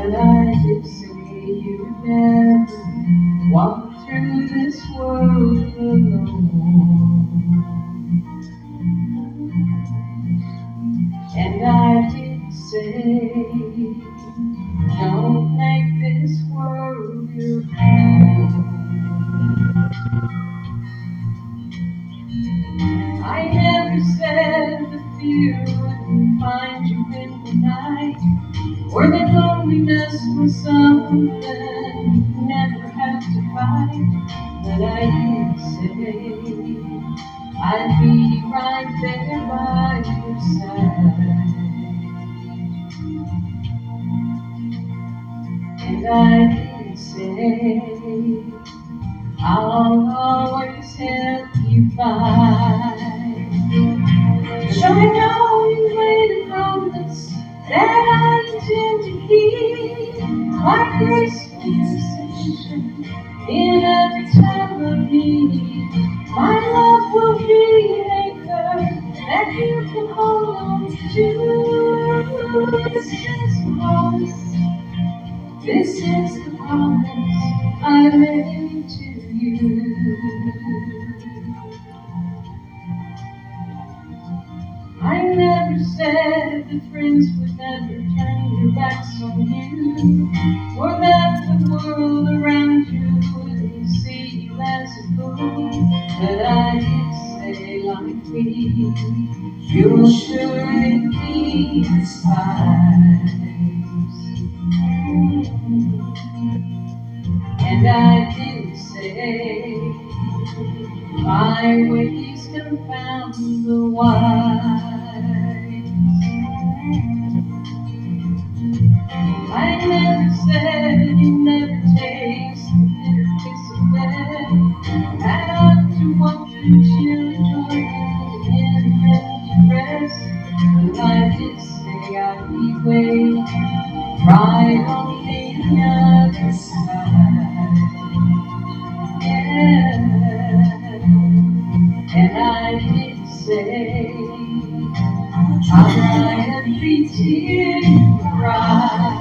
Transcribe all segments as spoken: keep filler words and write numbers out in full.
But I did say you'd never walk through this world alone. And I did say, don't make this world your home. I never said the fear wouldn't find you in the night, or that loneliness was something you never have to fight. But I did say I'd be right there by your side. And I did say I'll always help you find. So I know you made a promise that I intend to keep. My grace will be sufficient in every time of need. My love will be an anchor that you can hold on to. This is the promise. This is the promise I made to you. I never said that friends would never turn their backs on you, or that the world around you wouldn't see you as a fool. But I did say, like me, you'll surely be despised. And I did say, my ways confound the wise. I never said you never taste the bitter kiss of death. I ought to walk through chill Jordan in an empty rest. But I did say I'd be waiting right on the other side. Yeah. And I did say I'll dry every tear you cry.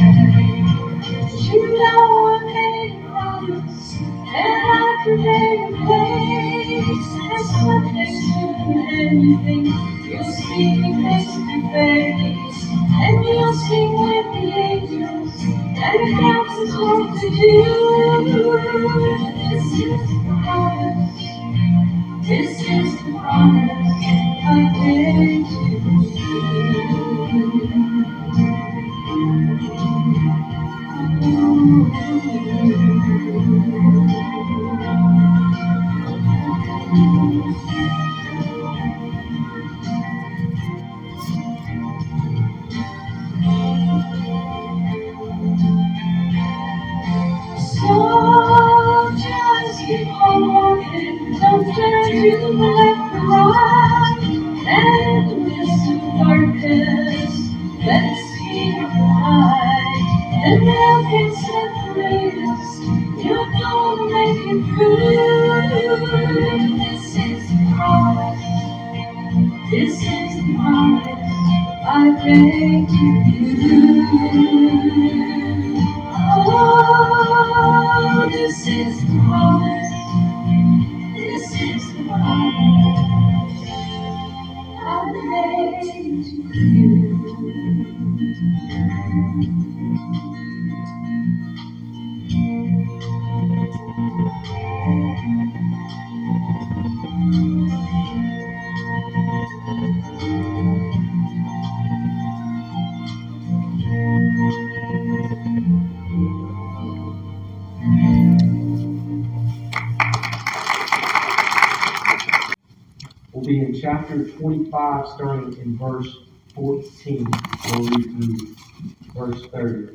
You know I made a promise and I could make a place. And someday soon anything you'll see me face to face. And you'll sing with the angels and it counts as one to do. This is the promise. This is the promise I made to you. So just keep on walking, don't turn to the left or right. And in the midst of darkness, let's see the light. And now can separate us, you're gonna make it through. This is the promise, this is the promise I made to you. Oh, this is the promise, this is the promise I made to you. We'll be in chapter twenty-five, starting in verse fourteen. We'll read through verse thirty.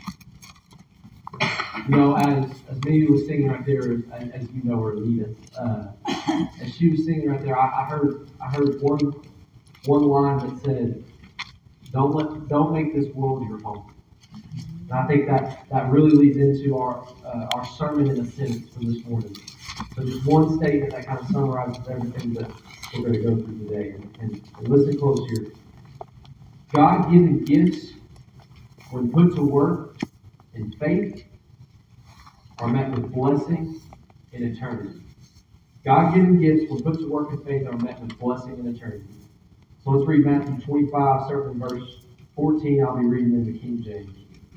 You know, as as Mimi was singing right there, as, as you know her, Anita, uh, as she was singing right there, I, I heard I heard one one line that said, "Don't let don't make this world your home." And I think that that really leads into our uh, our sermon in a sentence for this morning. So just one statement that kind of summarizes everything that we're going to go through today. And, and, and listen close here. God-given gifts when put to work in faith, are met with blessing in eternity. God-given gifts, when put to work in faith, are met with blessing in eternity. So let's read Matthew twenty-five, starting in verse fourteen. I'll be reading in the King James.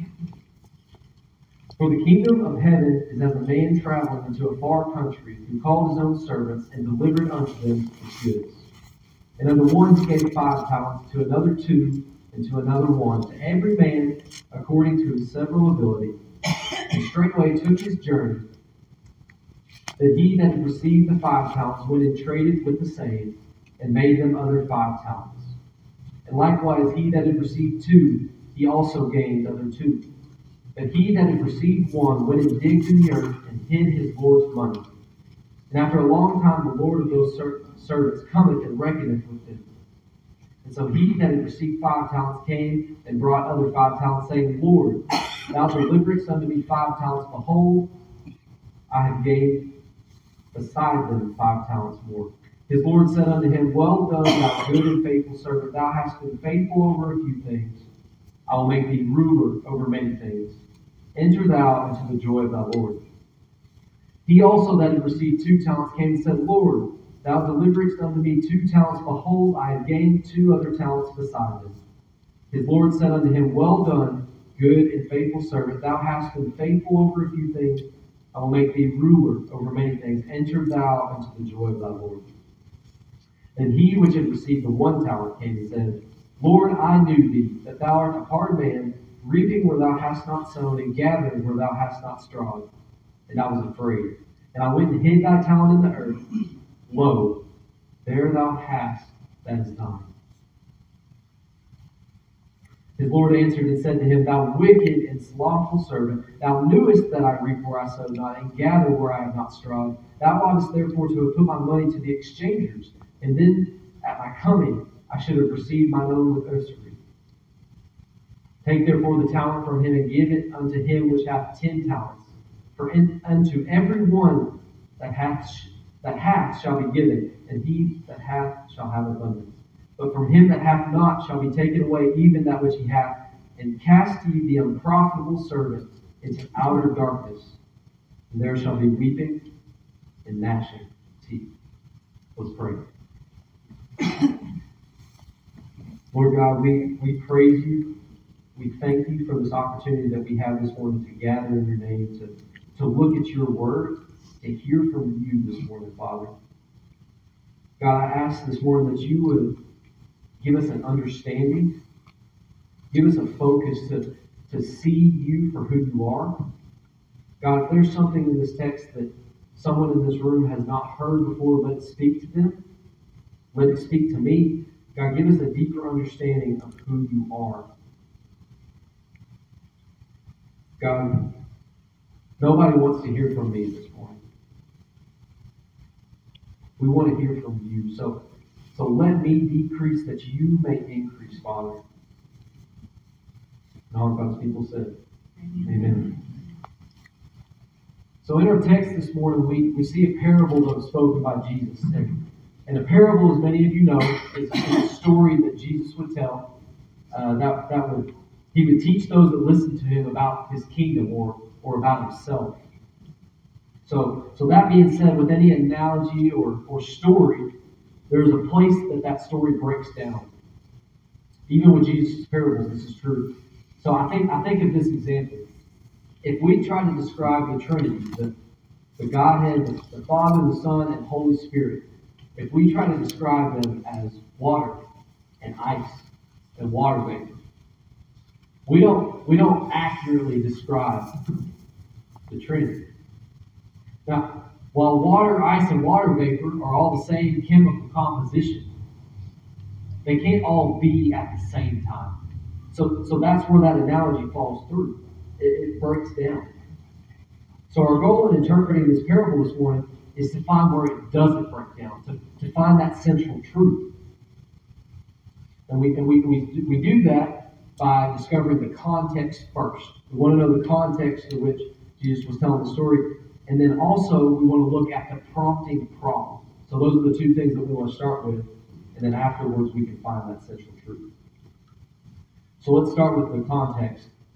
For the kingdom of heaven is as a man traveling into a far country, who called his own servants and delivered unto them his goods. And unto one he gave five talents, to another two, and to another one, to every man according to his several ability. And straightway took his journey. That he that had received the five talents went and traded with the same, and made them other five talents. And likewise he that had received two, he also gained other two. But he that had received one went and digged in the earth, and hid his Lord's money. And after a long time the Lord of those servants cometh and reckoneth with them. And so he that had received five talents came and brought other five talents, saying, Lord, thou deliveredst unto me five talents. Behold, I have gained beside them five talents more. His Lord said unto him, Well done, thou good and faithful servant. Thou hast been faithful over a few things. I will make thee ruler over many things. Enter thou into the joy of thy Lord. He also that had received two talents came and said, Lord, thou deliveredst unto me two talents. Behold, I have gained two other talents beside them. His Lord said unto him, Well done, good and faithful servant. Thou hast been faithful over a few things. I will make thee ruler over many things. Enter thou into the joy of thy Lord. And he which had received the one talent came and said, Lord, I knew thee, that thou art a hard man, reaping where thou hast not sown, and gathering where thou hast not strawed. And I was afraid. And I went and hid thy talent in the earth. Lo, there thou hast that is thine. His Lord answered and said to him, Thou wicked and slothful servant, thou knewest that I reap where I sowed not, and gather where I have not strawed. Thou oughtest therefore to have put my money to the exchangers, and then at my coming I should have received mine own with usury. Take therefore the talent from him, and give it unto him which hath ten talents. For in, unto every one that hath, that hath shall be given, and he that hath shall have abundance. But from him that hath not shall be taken away even that which he hath. And cast ye the unprofitable servant into outer darkness, and there shall be weeping and gnashing of teeth. Let's pray. Lord God, we, we praise you. We thank you for this opportunity that we have this morning to gather in your name, to, to look at your word, to hear from you this morning, Father. God, I ask this morning that you would give us an understanding, give us a focus to, to see you for who you are. God, if there's something in this text that someone in this room has not heard before, let it speak to them. Let it speak to me. God, give us a deeper understanding of who you are. God, nobody wants to hear from me this morning. We want to hear from you. So, so let me decrease that you may increase, Father. And all of God's people said, Amen. Amen. So in our text this morning, we, we see a parable that was spoken by Jesus. And, and a parable, as many of you know, is, is a story that Jesus would tell. Uh, that, that would He would teach those that listened to him about his kingdom or, or about himself. So, so that being said, with any analogy or, or story, there's a place that that story breaks down. Even with Jesus' parables, this is true. So I think I think of this example. If we try to describe the Trinity, the, the Godhead, the, the Father, the Son, and Holy Spirit, if we try to describe them as water and ice and water vapor, we don't we don't accurately describe the Trinity. Now, while water, ice, and water vapor are all the same chemical composition, they can't all be at the same time. So, so that's where that analogy falls through. It, it breaks down. So our goal in interpreting this parable this morning is to find where it doesn't break down, to, to find that central truth. And we, and we, we, we do that by discovering the context first. We want to know the context in which Jesus was telling the story. And then also we want to look at the prompting problem. So those are the two things that we want to start with. And then afterwards we can find that central truth. So let's start with the context.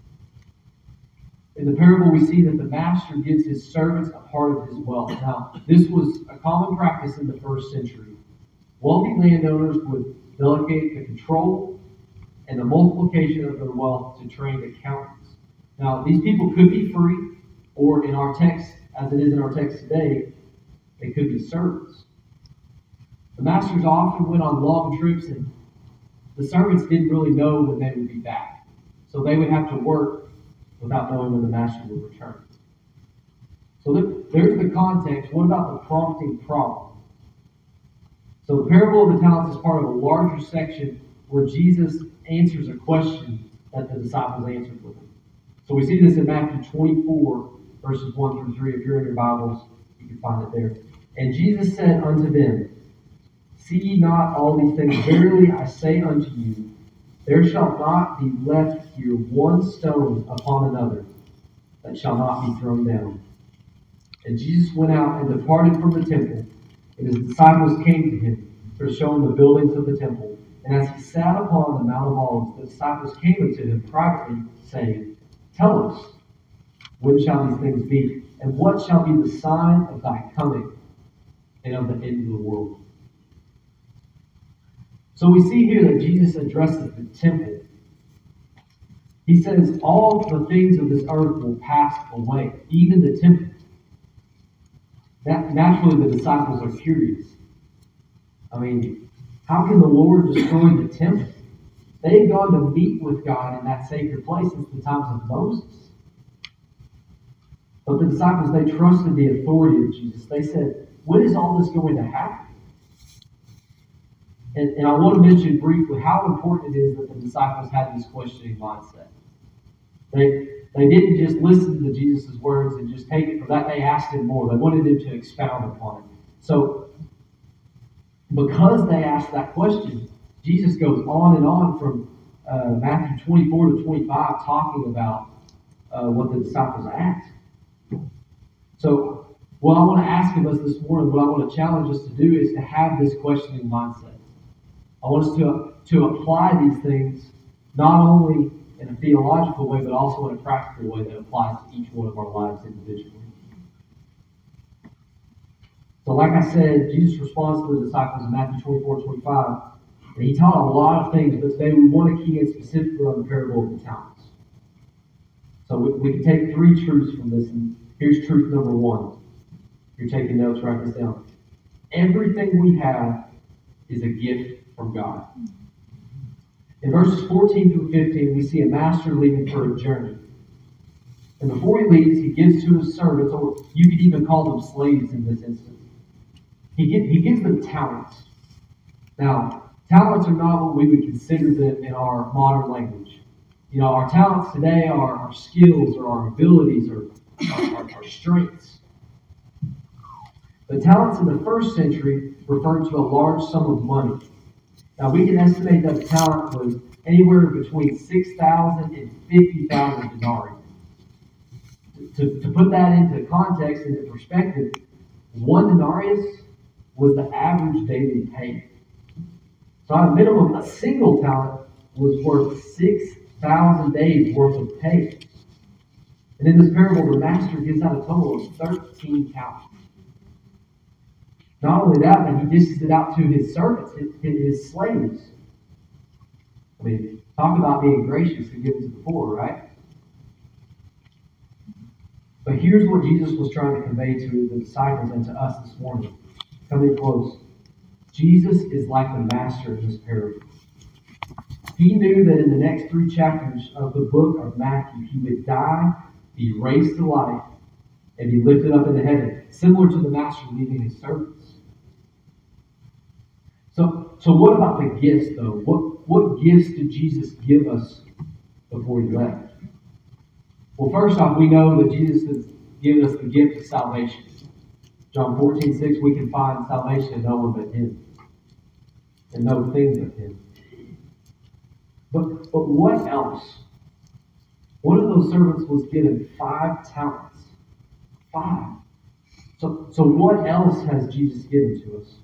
In the parable, we see that the master gives his servants a part of his wealth. Now, this was a common practice in the first century. Wealthy landowners would delegate the control and the multiplication of their wealth to trained accountants. Now, these people could be free, or in our text, as it is in our text today, they could be servants. The masters often went on long trips, and the servants didn't really know when they would be back. So they would have to work without knowing when the master would return. So there's the context. What about the prompting problem? So the parable of the talents is part of a larger section where Jesus answers a question that the disciples answered with him. So we see this in Matthew twenty-four, verses one through three. If you're in your Bibles, you can find it there. And Jesus said unto them, See ye not all these things? Verily I say unto you, there shall not be left here one stone upon another that shall not be thrown down. And Jesus went out and departed from the temple, and his disciples came to him to show him the buildings of the temple. And as he sat upon the Mount of Olives, the disciples came unto him privately, saying, Tell us, when shall these things be? And what shall be the sign of thy coming and of the end of the world? So we see here that Jesus addresses the temple. He says, all the things of this earth will pass away, even the temple. That, naturally, the disciples are curious. I mean, how can the Lord destroy the temple? They had gone to meet with God in that sacred place since the times of Moses. But the disciples, they trusted the authority of Jesus. They said, when is all this going to happen? And, and I want to mention briefly how important it is that the disciples had this questioning mindset. They, they didn't just listen to Jesus' words and just take it for that. They asked him more. They wanted him to expound upon it. So, because they asked that question, Jesus goes on and on from uh, Matthew twenty-four to twenty-five talking about uh, what the disciples asked. So, what I want to ask of us this morning, what I want to challenge us to do is to have this questioning mindset. I want us to, to apply these things not only in a theological way, but also in a practical way that applies to each one of our lives individually. So like I said, Jesus responds to the disciples in Matthew twenty-four, twenty-five, and he taught a lot of things, but today we want to key in specifically on the parable of the talents. So we, we can take three truths from this, and here's truth number one. If you're taking notes, write this down. Everything we have is a gift from God. In verses fourteen through fifteen, we see a master leaving for a journey. And before he leaves, he gives to his servants, or you could even call them slaves in this instance, he, get, he gives them talents. Now, talents are not what we would consider them in our modern language. You know, our talents today are our skills or our abilities or our, our, our strengths. The talents in the first century referred to a large sum of money. Now, we can estimate that the talent was anywhere between six thousand and fifty thousand denarii. To, to put that into context, into perspective, one denarius was the average daily pay. So at a minimum, a single talent was worth six thousand days worth of pay. And in this parable, the master gives out a total of thirteen talents. Not only that, but he dishes it out to his servants, his, his slaves. I mean, talk about being gracious and giving to the poor, right? But here's what Jesus was trying to convey to the disciples and to us this morning. Coming close. Jesus is like the master in this parable. He knew that in the next three chapters of the book of Matthew, he would die, be raised to life, and be lifted up into heaven, similar to the master leaving his servants. So, so what about the gifts, though? What, what gifts did Jesus give us before he left? Well, first off, we know that Jesus has given us the gift of salvation. John fourteen six, we can find salvation in no one but him, and no thing but him. But, but what else? One of those servants was given five talents. Five. So, so what else has Jesus given to us?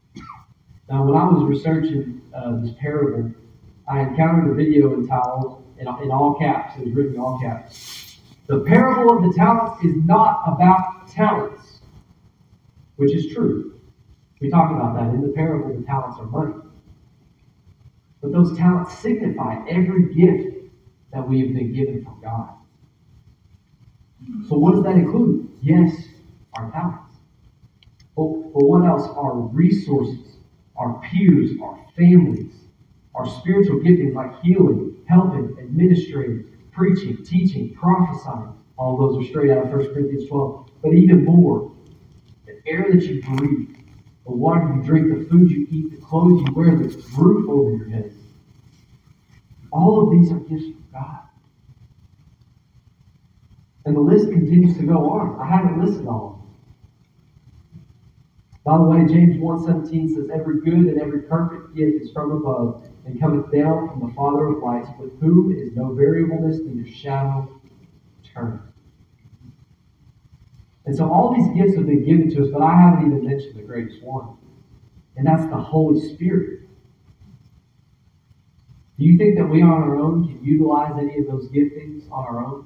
Now, when I was researching uh, this parable, I encountered a video entitled, in, in all caps. It was written in all caps. The parable of the talents is not about talents, which is true. We talked about that. In the parable, the talents are money. But those talents signify every gift that we have been given from God. So what does that include? Yes, our talents. But, but what else? Our resources, our peers, our families, our spiritual giftings like healing, helping, administrating, preaching, teaching, prophesying. All those are straight out of First Corinthians twelve. But even more, the air that you breathe, the water you drink, the food you eat, the clothes you wear, the roof over your head. All of these are gifts from God. And the list continues to go on. I haven't listed all of them. By the way, James one seventeen says, every good and every perfect gift is from above, and cometh down from the Father of lights, with whom is no variableness, neither shadow of turning. And so all these gifts have been given to us, but I haven't even mentioned the greatest one. And that's the Holy Spirit. Do you think that we on our own can utilize any of those giftings on our own?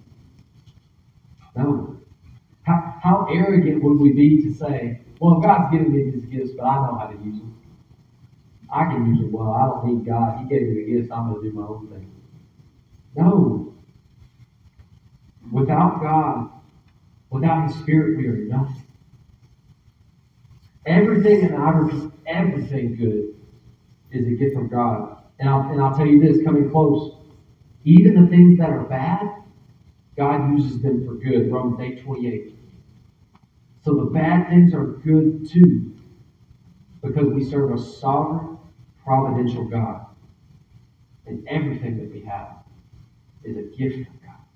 No. How, how arrogant would we be to say, well, God's given me these gifts, but I know how to use them. I can use them well. I don't need God. He gave me the gifts. I'm going to do my own thing. No. Without God, without His Spirit, we are nothing. Everything, and I repeat, everything good is a gift from God. And I'll, and I'll tell you this, coming close, even the things that are bad, God uses them for good. Romans eight twenty-eight. So the bad things are good too, because we serve a sovereign, providential God. And everything that we have is a gift from God.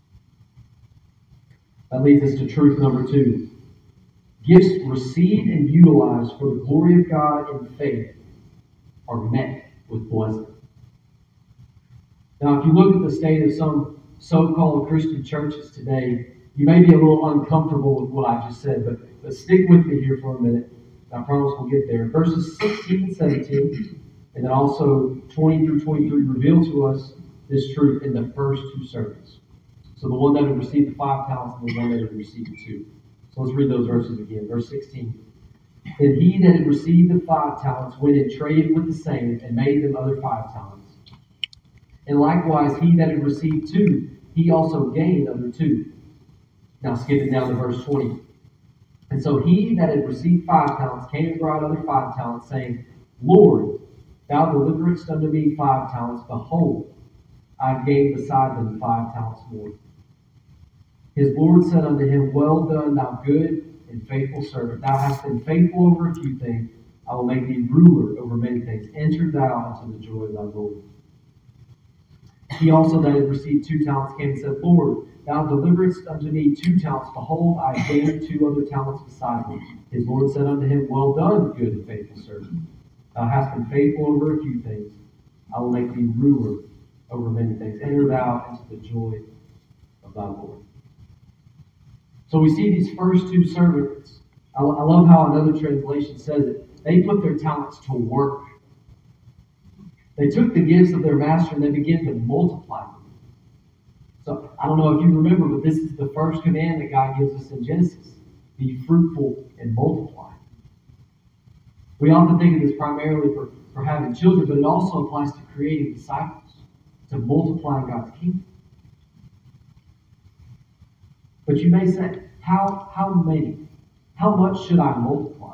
That leads us to truth number two. Gifts received and utilized for the glory of God in faith are met with blessing. Now, if you look at the state of some so-called Christian churches today, you may be a little uncomfortable with what I just said, but, but stick with me here for a minute. I promise we'll get there. Verses sixteen and seventeen, and then also twenty through twenty-three reveal to us this truth in the first two servants. So the one that had received the five talents and the one that had received the two. So let's read those verses again. Verse sixteen. Then he that had received the five talents went and traded with the same and made them other five talents. And likewise he that had received two, he also gained other two. Now skipping down to verse twenty. And so he that had received five talents came and brought other five talents, saying, Lord, thou deliveredst unto me five talents. Behold, I have gained beside them five talents more. His Lord said unto him, Well done, thou good and faithful servant. Thou hast been faithful over a few things. I will make thee ruler over many things. Enter thou into the joy of thy Lord. He also that had received two talents came and said, Lord, thou deliveredst unto me two talents. Behold, I have gained two other talents beside me. His Lord said unto him, Well done, good and faithful servant. Thou hast been faithful over a few things. I will make thee ruler over many things. Enter thou into the joy of thy Lord. So we see these first two servants. I, I love how another translation says it. They put their talents to work. They took the gifts of their master and they began to multiply them. So I don't know if you remember, but this is the first command that God gives us in Genesis. Be fruitful and multiply. We often think of this primarily for, for having children, but it also applies to creating disciples, to multiplying God's kingdom. But you may say, how, how many? How much should I multiply?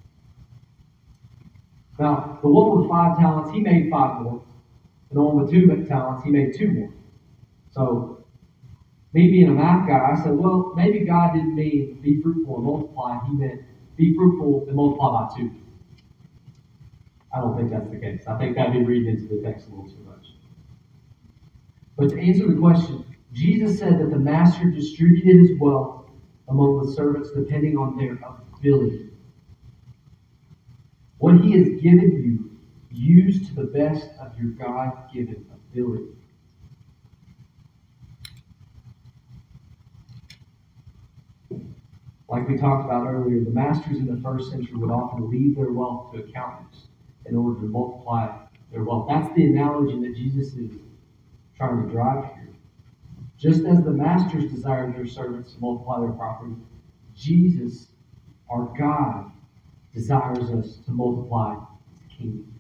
Now, the one with five talents, he made five more. And the one with two talents, he made two more. So, me being a math guy, I said, well, maybe God didn't mean be fruitful and multiply. He meant be fruitful and multiply by two. I don't think that's the case. I think that'd be reading into the text a little too much. But to answer the question, Jesus said that the master distributed his wealth among the servants depending on their ability. What he has given you, use to the best of your God-given ability. Like we talked about earlier, the masters in the first century would often leave their wealth to accountants in order to multiply their wealth. That's the analogy that Jesus is trying to drive here. Just as the masters desired their servants to multiply their property, Jesus, our God, desires us to multiply His kingdom.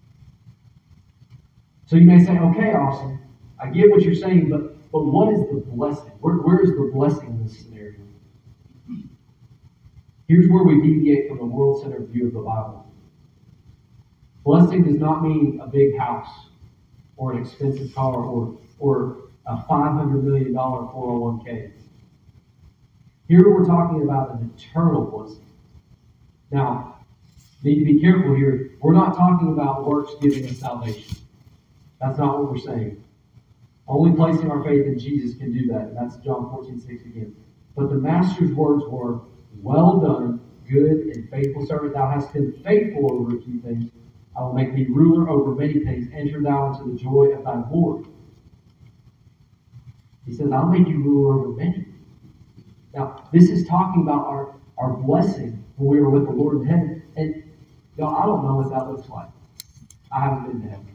So you may say, okay, Austin, I get what you're saying, but, but what is the blessing? Where, where is the blessing in this scenario? Here's where we deviate from the world-centered view of the Bible. Blessing does not mean a big house or an expensive car or, or a five hundred million dollars four oh one k. Here we're talking about an eternal blessing. Now, need to be careful here. We're not talking about works giving us salvation. That's not what we're saying. Only placing our faith in Jesus can do that. And that's John fourteen six again. But the Master's words were, well done, good and faithful servant. Thou hast been faithful over a few things. I will make thee ruler over many things. Enter thou into the joy of thy Lord. He says, I'll make you ruler over many. Now, this is talking about our, our blessing when we are with the Lord in heaven. And y'all, I don't know what that looks like. I haven't been to heaven.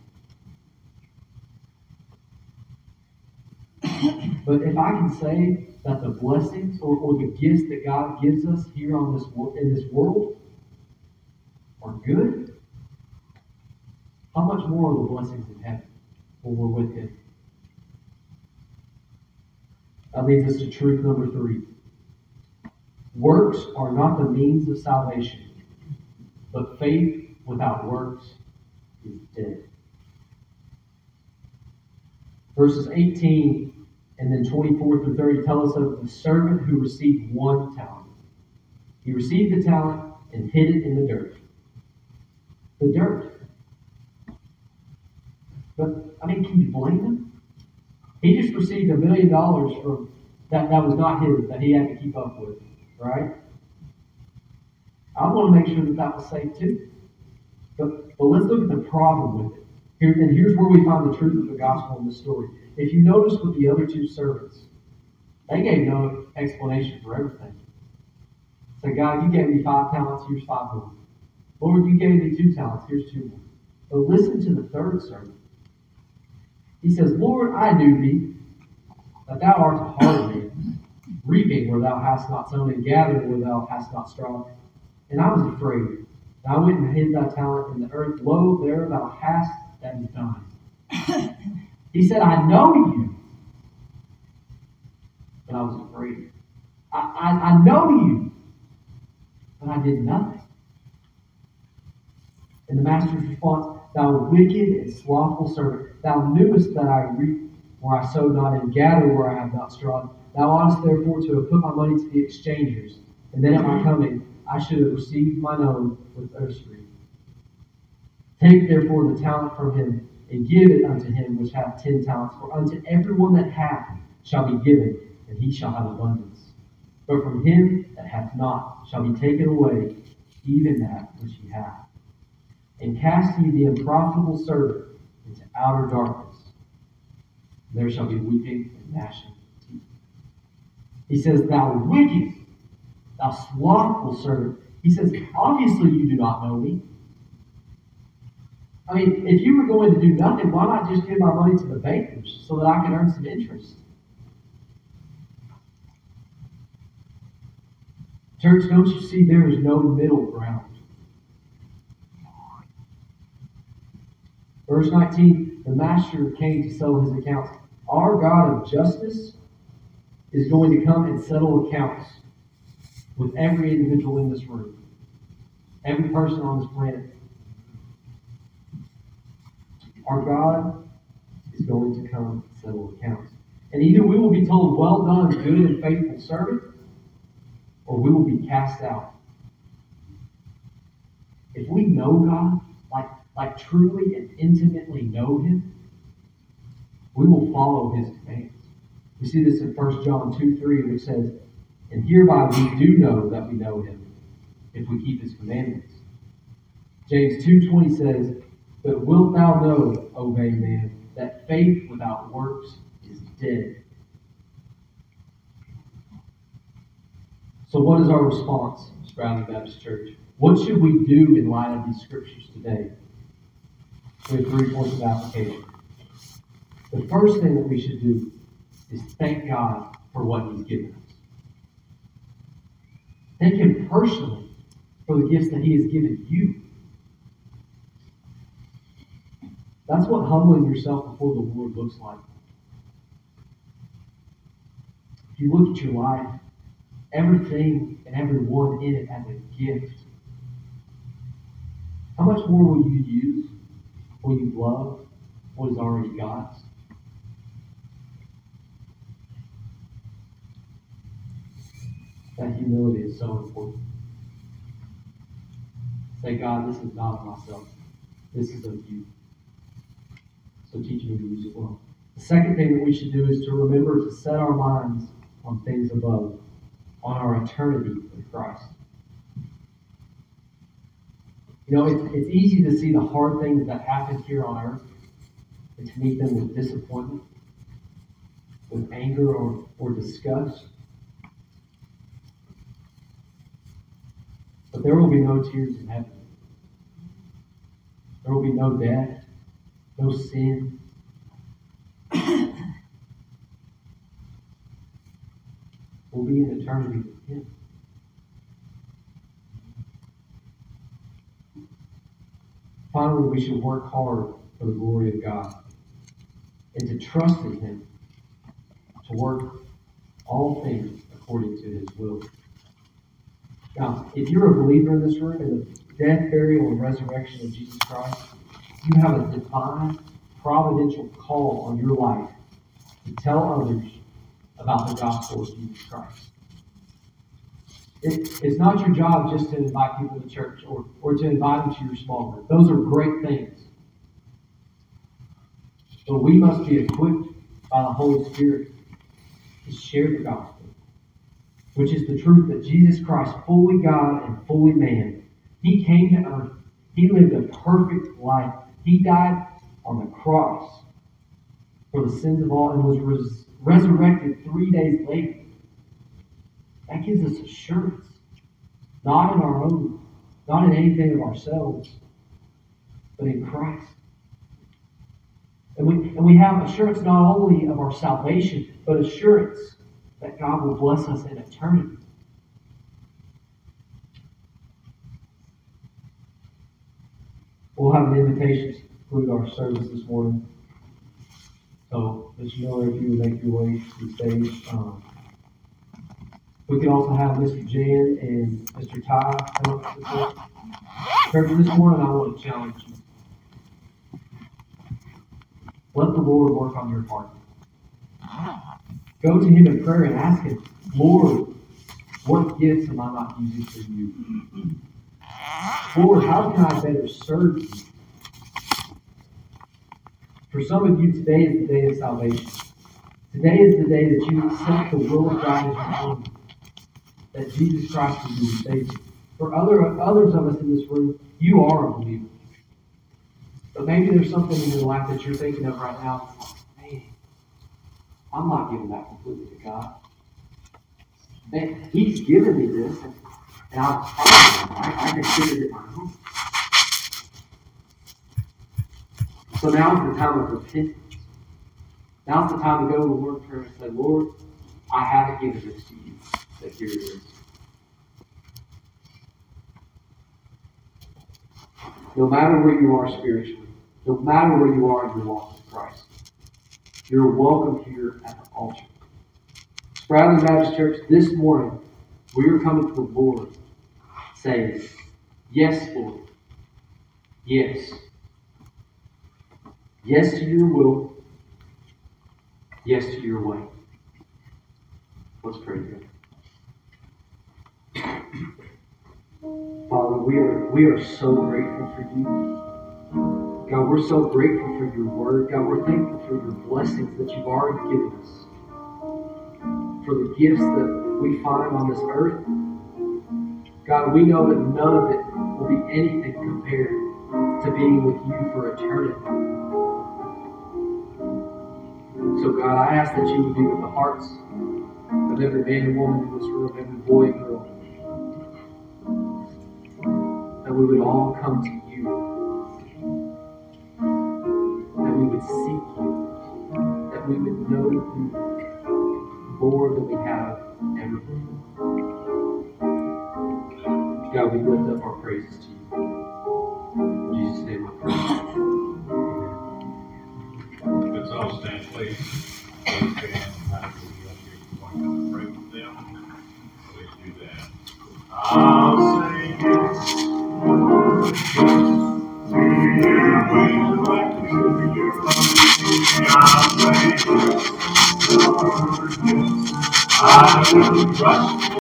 But if I can say that the blessings or, or the gifts that God gives us here on this in this world are good, how much more are the blessings in heaven when we're with Him? That leads us to truth number three. Works are not the means of salvation, but faith without works is dead. Verses eighteen and then twenty-four through thirty tell us of the servant who received one talent. He received the talent and hid it in the dirt. The dirt. But, I mean, can you blame him? He just received a million dollars from that, that was not his, that he had to keep up with, right? I want to make sure that that was safe too. But, but let's look at the problem with it. Here, and here's where we find the truth of the gospel in this story. If you notice with the other two servants, they gave no explanation for everything. So, God, you gave me five talents, here's five more. Lord, you gave me two talents, here's two more. But listen to the third servant. He says, Lord, I knew thee, that thou art a hard man, reaping where thou hast not sown, and gathering where thou hast not strawed. And I was afraid. And I went and hid thy talent in the earth. Lo, there thou hast that is thine. He said, I know you. But I was afraid. I, I, I know you. But I did nothing. And the master's response, thou wicked and slothful servant, thou knewest that I reap where I sowed not, and gather where I have not strawed. Thou oughtest therefore to have put my money to the exchangers, and then at my coming I should have received mine own with usury. Take therefore the talent from him, and give it unto him which hath ten talents. For unto everyone that hath shall be given, and he shall have abundance. But from him that hath not shall be taken away even that which he hath. And cast ye the unprofitable servant into outer darkness. There shall be weeping and gnashing of teeth. He says, thou wicked, thou slothful servant. He says, obviously you do not know me. I mean, if you were going to do nothing, why not just give my money to the bankers so that I can earn some interest? Church, don't you see there is no middle ground? Verse nineteen, the master came to settle his accounts. Our God of justice is going to come and settle accounts with every individual in this room. Every person on this planet. Our God is going to come and settle accounts. And either we will be told, well done, good and faithful servant, or we will be cast out. If we know God, like, like truly and intimately know Him, we will follow His commands. We see this in First John two three, which says, and hereby we do know that we know Him, if we keep His commandments. James two twenty says, but wilt thou know, O vain man, that faith without works is dead. So what is our response, Sprouting Baptist Church? What should we do in light of these scriptures today? We have three points of application. The first thing that we should do is thank God for what He's given us. Thank Him personally for the gifts that He has given you. That's what humbling yourself before the Lord looks like. If you look at your life, everything and everyone in it as a gift. How much more will you use? Will you love what is already God's? That humility is so important. Say, God, this is not of myself. This is of you. So teach me to use it well. The second thing that we should do is to remember to set our minds on things above, on our eternity with Christ. You know, it's, it's easy to see the hard things that happen here on earth and to meet them with disappointment, with anger or, or disgust. But there will be no tears in heaven. There will be no death, no sin. We'll be in eternity with Him. Finally, we should work hard for the glory of God and to trust in Him to work all things according to His will. Now, if you're a believer in this room, in the death, burial, and resurrection of Jesus Christ, you have a divine, providential call on your life to tell others about the gospel of Jesus Christ. It, it's not your job just to invite people to church or, or to invite them to your small group. Those are great things. But we must be equipped by the Holy Spirit to share the gospel, which is the truth that Jesus Christ, fully God and fully man, He came to earth. He lived a perfect life. He died on the cross for the sins of all and was res- resurrected three days later. That gives us assurance. Not in our own, not in anything of ourselves, but in Christ. And we, and we have assurance not only of our salvation, but assurance that God will bless us in eternity. We'll have an invitation to conclude our service this morning. So, Mister Miller, if you would make your way to the stage. Um, we can also have Mister Jan and Mister Ty come up to the stage. Church, this morning I want to challenge you. Let the Lord work on your heart. Go to Him in prayer and ask Him, Lord, what gifts am I not using for you? Lord, how can I better serve you? For some of you, today is the day of salvation. Today is the day that you accept the will of God as your own. That Jesus Christ will be your Savior. For other, others of us in this room, you are a believer. But maybe there's something in your life that you're thinking of right now. Man, I'm not giving that completely to God. Man, He's given me this, and, and I'm proud of Him. I, I consider it my own. So now's the time of repentance. Now's the time to go to the Lord in prayer and say, Lord, I haven't given this to you, but here it is. No matter where you are spiritually, no matter where you are in your walk with Christ, you're welcome here at the altar. Sprouting Baptist Church, this morning, we are coming to the Lord saying, yes, Lord. Yes. Yes to your will. Yes to your way. Let's pray together. Father, we are we are so grateful for you. God, we're so grateful for your word. God, we're thankful for your blessings that you've already given us. For the gifts that we find on this earth. God, we know that none of it will be anything compared to being with you for eternity. So God, I ask that you would be with the hearts of every man and woman in this room, every boy and girl. That we would all come to you. That we would seek you. we would know you more than we have ever before. God, we lift up our praises to you. In Jesus' name I pray. Amen. Let's all stand, please. Please stand. I will be up here. We're going to pray with them. Please do that. I'll say yes, Lord, yes, to your ways like to your love. I'll say yes, Lord, yes, I will trust